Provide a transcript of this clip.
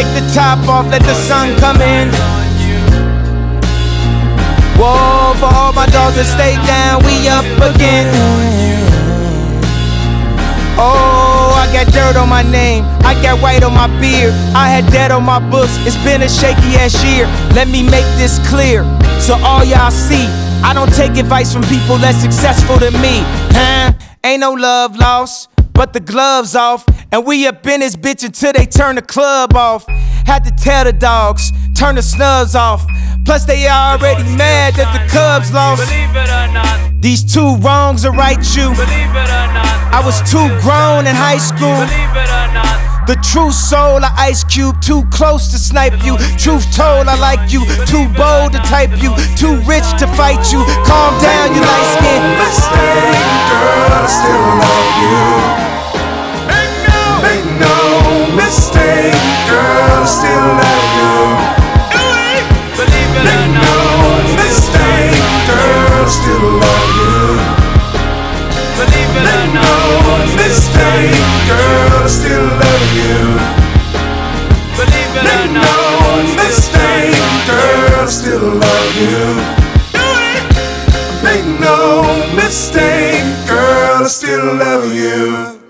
Take the top off, let the sun come in. Whoa, for all my dogs that stay down, we up again. Oh, I got dirt on my name, I got white on my beard, I had debt on my books, it's been a shaky ass year. Let me make this clear, so all y'all see, I don't take advice from people less successful than me. Ain't no love lost, but the gloves off, and we up in this bitch until they turn the club off. Had to tell the dogs, turn the snubs off. Plus they already mad that the Cubs lost. Believe it or not, these two wrongs are right, you. believe it or not, I was too grown in high school. believe it or not. The true soul of Ice Cube, too close to snipe you. Truth told, I like you, too bold to type you, too rich to fight you. Calm down, you light skin. Mistake, girl, I still love you. Make no mistake, girl, I still love you. Believe it or Make no not, mistake, girl, I still love you. believe it or Make not, no mistake, girl, I still love you. believe it or Make not, no mistake, girl, I still love you. Make no mistake, girl, I still love you.